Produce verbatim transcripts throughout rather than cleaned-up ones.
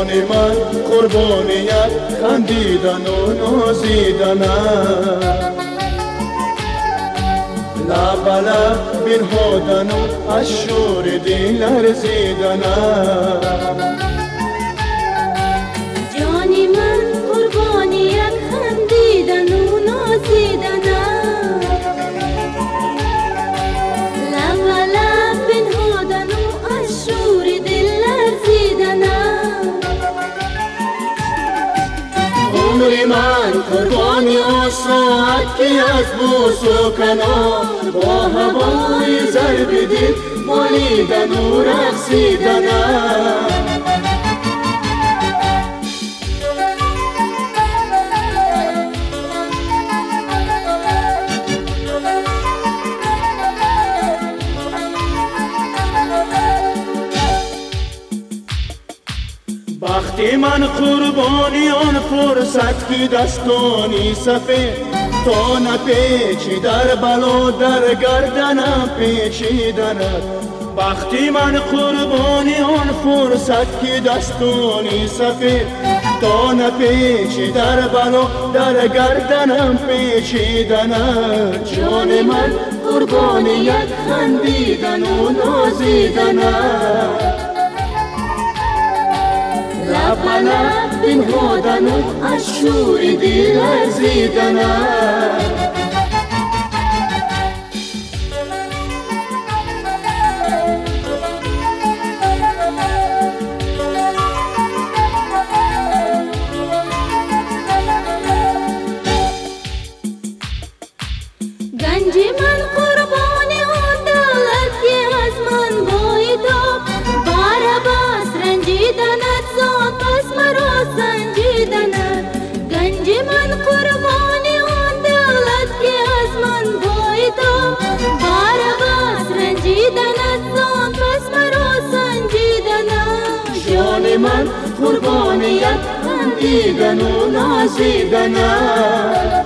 جان من قربانیت خندیدن و نازیدنم، لب لب بنهادن و از شور دل لرزیدنم. جان من قربانیت خندیدن و نازیدنم، لب لب بنهادن و از شور دل لرزیدنم. عمر من قربانی و ساعت که از بوس و کنار با هوای ضرب دل مالیدن و رقصیدنم. وقتی من قربانی آن فرصت که دستانی سفید تا نپیچی در بلا در گردنم پیچیدند. وقتی من قربانی آن فرصت که دستانی سفید تا نپیچی در بلا در گردنم پیچیدند. جان من قربانیت خندیدن و نازیدنم، لب لب بنهادن و از شور دل لرزیدنم. گنج من قربانی آن دولت که از من بایدا بار بس رنجیدنت زان پس مرا سنجیدنت. گنج من قربانی آن دولت که از من بایدا بار بس رنجیدنت زان پس مرا سنجیدنت. جان من قربانیت خندیدن و نازیدنم،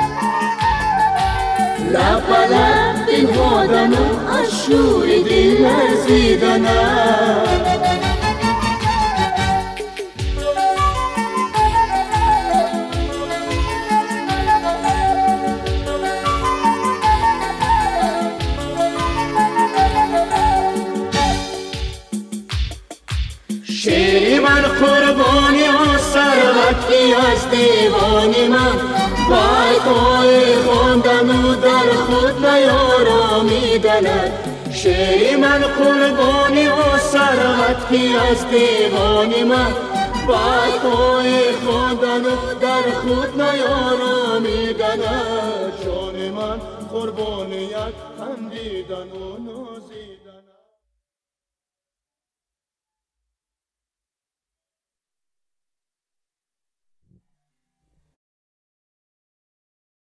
لب لب بنهادن و از شور دل لرزیدنم. شعری من قربانی و ثروتی از دیوانی من بایدهای خواندن و در خود نیارامیدند. شعری من قربانی و ثروتی از دیوانی من بایدهای خواندن و در خود نیارامیدند. جان من قربانیت خندیدن و نازیدن.